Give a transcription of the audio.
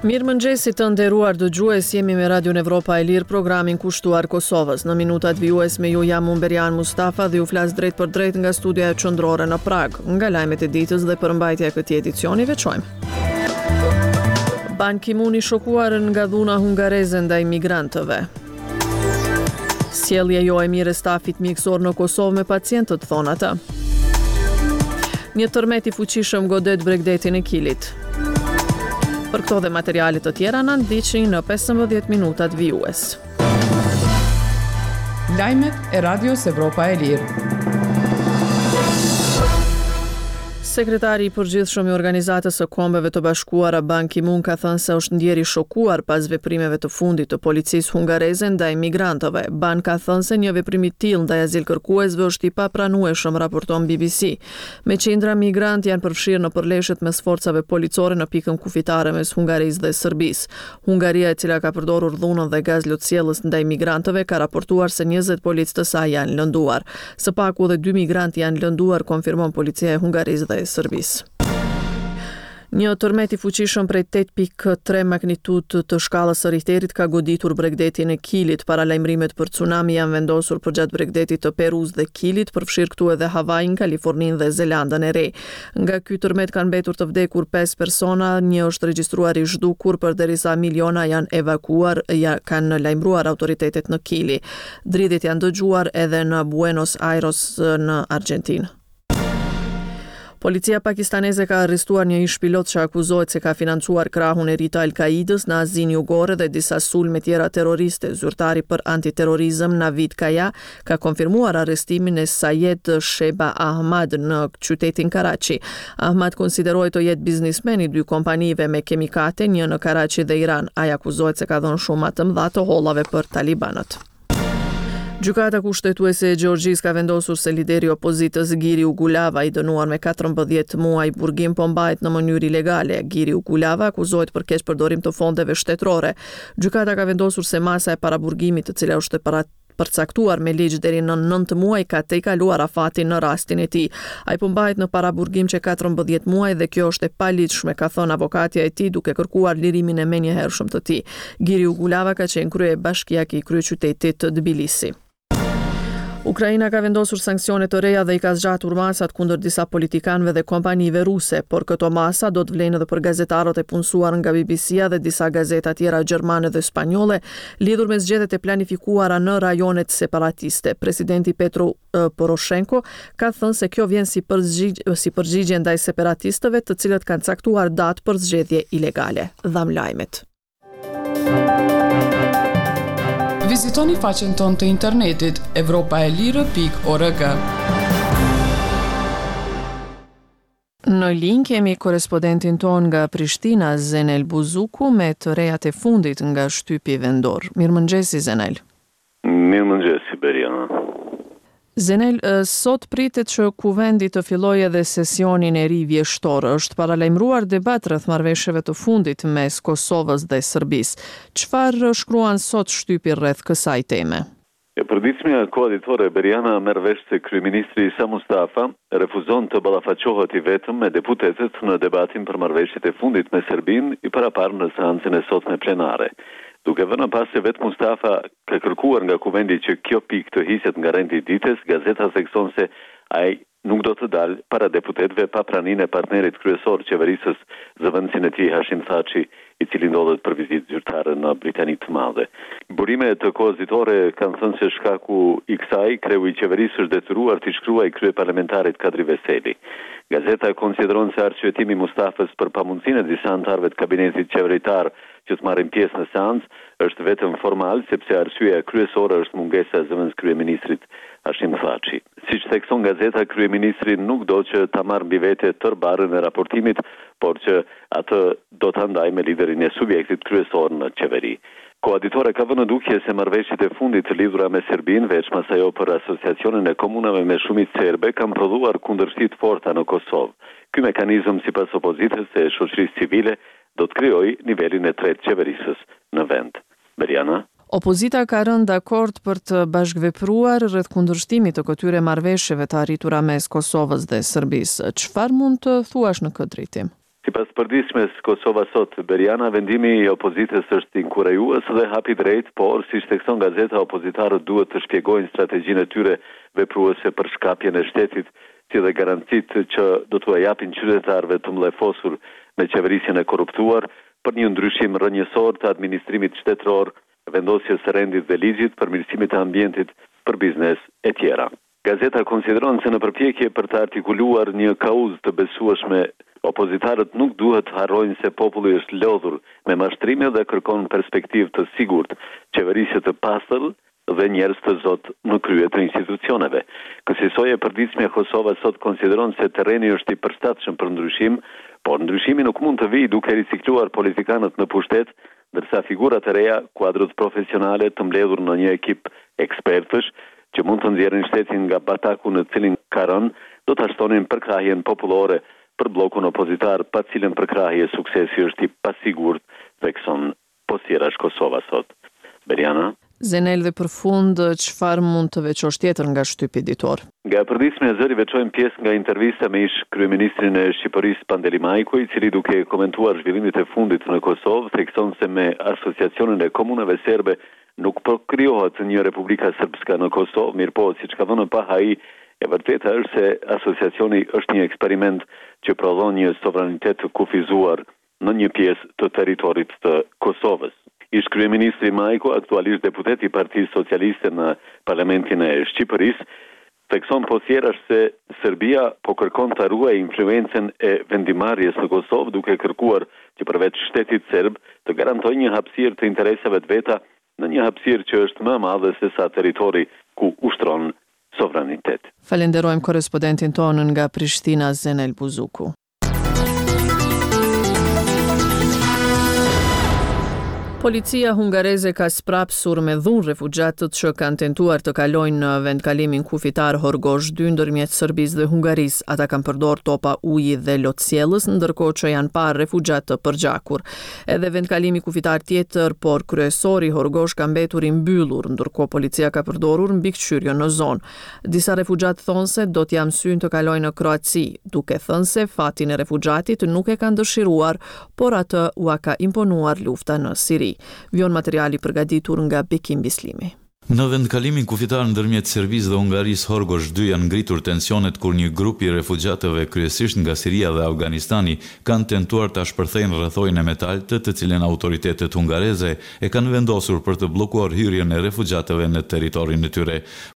Mirëmëngjesi të nderuar dëgjues, jemi me Radion Evropa e Lirë, programin kushtuar Kosovës. Në minutat vijues me ju jam unë Berian Mustafa dhe ju flas drejt për drejt nga studia e qendrore në Prag. Nga lajmet e ditës dhe përmbajtja e këtij edicioni veçojmë. Ban Ki-moon i shokuar nga dhuna hungareze ndaj migrantëve. Sjellje jo e mirë e stafit mjekësor në Kosovë me pacientët, thonë ata. Një tërmet i fuqishëm godet Bregdetin e Kilit. Për këto dhe materialet të tjera në ndiqni në 15 minutat vijues. Lajmet e Radios Evropa e Lirë. Sekretari i përgjithshëm i Organizatës së Kombeve të Bashkuara Ban Ki-moon ka thënë se është ndjer i shokuar pas veprimeve të fundit të policisë hungareze ndaj migrantëve. Ban ka thënë se një veprim i tillë ndaj azilkërkuesve është i papranueshëm, raporton BBC. Me qindra migrant janë përfshirë në përleshjet mes forcave policore në pikën kufitare mes Hungarisë dhe Serbisë. Hungaria, e cila ka përdorur dhunën dhe gaz lotësjellës ndaj migrantëve, ka raportuar se 20 policë të saj janë lënduar. Së paku edhe 2 migrantë janë lënduar, konfirmon policia e Hungarisë dhe Serbisë. Një tërmet i fuqishëm prej 8.3 magnitudë të shkallës së Richterit ka goditur Bregdetin e Kilit. Paralajmërimet për tsunami janë vendosur përgjatë Bregdetit të Perus dhe Kilit, përfshirë këtu edhe Havajin, Kaliforninë dhe Zelandën e Re. Nga ky tërmet kanë mbetur të vdekur 5 persona, një është regjistruar i zhdukur, përderisa miliona janë evakuar, kanë lajmëruar autoritetet në Kili. Dridhjet janë dëgjuar edhe në Buenos Aires në Argjentinë. Policia pakistaneze ka arrestuar një ish pilot që akuzohet se ka financuar krahun e ri të Al-Qaidës në Azinë Jugore dhe disa sulme tjera terroriste. Zyrtari për antiterrorizëm Navid Kaya ka konfirmuar arrestimin e Sayed Sheba Ahmad në qytetin Karachi. Ahmad konsiderohet të jetë biznismen i 2 kompanive me kemikate, një në Karachi dhe Iran. Ai akuzohet se ka dhënë shuma të mëdha të hollave për talibanët. Gjykata kushtetuese e Gjeorgjisë ka vendosur se lideri i opozitës Giri Ugulava, i dënuar me 14 muaj burgim, po mbahet në mënyrë ilegale. Giri Ugulava akuzohet për keqpërdorim të fondeve shtetërore. Gjykata ka vendosur se masa e paraburgimit, të cila është përcaktuar me ligj deri në 9 muaj, ka tejkaluar afatin në rastin e tij. Ai po mbahet në paraburgim që 14 muaj dhe kjo është e paligjshme, ka thënë avokatja e tij, duke kërkuar lirimin e menjëhershëm të tij. Giri Ugulava ka qenë krye bashkiaki i kryeqytetit Tbilisi. Ukraina ka vendosur sanksione të reja dhe i ka zgjatur masat kundër disa politikanëve dhe kompanive ruse, por këto masa do të vlenë edhe për gazetarët e punësuar nga BBC-a dhe disa gazeta tjera gjermane dhe spanjolle, lidhur me zgjedhjet e planifikuara në rajonet separatiste. Presidenti Petro Poroshenko ka thënë se kjo vjen si përgjigje ndaj separatistëve, të cilët kanë caktuar datë për zgjedhje ilegale. Dham lajmet. Vizitoni faqen tonë të internetit europaelire.org. Në link kemi korespondentin ton nga Prishtina, Zenel Buzuku, me të rejat e fundit nga shtypi vendor. Mirëmëngjesi, Zenel. Mirëmëngjesi, Beriana. Zenel, sot pritet që kuvendi të fillojë edhe sesionin e ri vjeshtor. Është paralajmëruar debat rreth marrëveshjeve të fundit mes Kosovës dhe Serbisë. Çfarë shkruan sot shtypi rreth kësaj teme? Përditshmja koalitore Beriana merr vesh se kryeministri Isa Mustafa refuzon të ballafaqohet i vetëm me deputetët në debatin për marrëveshjet e fundit me Serbinë i paraparë në seancën e sotme plenare. Duke vënë pas se vetë Mustafa ka kërkuar nga kuvendi që kjo pikë të hiqet nga rendi i ditës, gazeta thekson se ai nuk do të dalë para deputetëve pa praninë e partnerit kryesor qeverisës, zëvendësin e tij Hashim Thaçi, i cili ndodhet për vizitë zyrtare në Britaninë të Madhe. Burimet koazitore kanë thënë se shkaku i kësaj, kreu i qeverisë është detyruar të shkruajë kryeparlamentarit Kadri Veseli. Gazeta konsideron se arsyetimi i Mustafës për pamundësinë e disa anëtarëve të kabinetit qeveritar që të marrin pjesë në seancë është vetëm formal, sepse arsyeja kryesore është mungesa e zëvendës kryeministrit Hashim Thaçi. Siç thekson gazeta, kryeministri nuk do që ta marrë mbi vete tërë barrën e raportimit, por që atë do ta ndajë me liderin e subjektit kryesor në qeveri. Koaditore ka vënë dukje se marrëveshjet e fundit të lidhura me Serbinë, veçmas ajo për asociacionin e komunave me shumicë serbe, kanë prodhuar kundërshti të forta në Kosovë. Ky mekanizëm, sipas opozitës e shoqërisë civile, do të krijojë nivelin e tretë qeverisës në vend. Beriana? Opozita ka rënë dakord për të bashkëvepruar rreth kundërshtimit të këtyre marrëveshjeve të arritura mes Kosovës dhe Serbisë. Çfarë mund të thuash në këtë drejtim? Sipas përditshmes Kosova Sot, Beriana, vendimi I opozitës është inkurajues dhe hapi drejt, por si thekson gazeta, opozitarët duhet të shpjegojnë strategjinë e tyre vepruese për shkapjen e shtetit, si dhe garancitë që do t'u japin qytetarëve të mbledhosur me qeverisjen e korruptuar për një ndryshim rrënjësor të administrimit shtetëror, vendosjes së rendit dhe ligjit, përmirësimit të ambientit për biznes e tjera. Gazeta konsideron se në përpjekje për të artikuluar një kauzë të besueshme, opozitarët nuk duhet harrojnë se populli është lodhur me mashtrime dhe kërkon perspektivë të sigurt, qeverisje të pastër dhe njerëz të zot në krye të institucioneve. Kësaj e përditshme Kosova Sot konsideron se terreni është I përshtatshëm për ndryshim, por ndryshimi nuk mund të vijë duke ricikluar politikanët në pushtet, ndërsa figurat e reja, kuadrët profesionale të mbledhur në një ekip ekspertësh që mund të nxjerrin shtetin nga bataku në cilin ka rënë, do ta shtonin përkrahjen popullore për bllokun opozitar, pa cilën përkrahje suksesi është I pasigurt, thekson Posjerash Kosova Sot. Beriana. Zenel dhe për fund, çfarë mund të veçosh tjetër nga shtypi ditor? Nga përditshme e zëri veçojmë pjesë nga intervista me ish kryeministrin e Shqipërisë Pandeli Majko, I cili duke komentuar zhvillimet e fundit në Kosovë, thekson se me asociacionin e komunave serbe nuk po krijohet një Republika Srpska në Kosovë, mirëpo siç ka dhënë pa ai, e vërteta është se asociacioni është një eksperiment që prodhon një sovranitet të kufizuar në një pjesë të territorit të Kosovës. Ish kryeministri Majko, aktualisht deputet I Partisë Socialiste në Parlamentin e Shqipërisë, thekson Posjerash se Serbia po kërkon të ruajë influencën e vendimarrjes në Kosovë, duke kërkuar që përveç shtetit serb të garantojë një hapësirë të interesave të veta në një hapësirë që është më e madhe se sa territori ku ushtron sovranitet. Falenderojmë korrespondentin tonë nga Prishtina, Zenel Buzuku. Policia hungareze ka sprapsur me dhunë refugjatët që kanë tentuar të kalojnë në vendkalimin kufitar Horgosh 2 ndërmjet Serbisë dhe Hungarisë. Ata kanë përdorur topa uji dhe lotësjellës, ndërkohë që janë parë refugjatë të përgjakur. Edhe vendkalimi kufitar tjetër, por kryesori Horgosh ka mbetur I mbyllur, ndërkohë policia ka përdorur mbikëqyrje në zonë. Disa refugjatë thonë se do t'ja mësojnë të kalojnë në Kroaci, duke thënë se fatin e refugjatit nuk e kanë dëshiruar, por atë ua ka imponuar lufta në Siri. Vjon materiali përgatitur nga Bekim Bislimi. Në vendkalimin kufitar ndërmjet Serbisë dhe Hungarisë Horgosh 2 janë ngritur tensionet kur një grup I refugjatëve kryesisht nga Siria dhe Afganistani kanë tentuar ta shpërthejnë rrethojën e metalte, të cilën autoritetet hungareze e kanë vendosur për të bllokuar hyrjen e refugjatëve në territorin e tyre.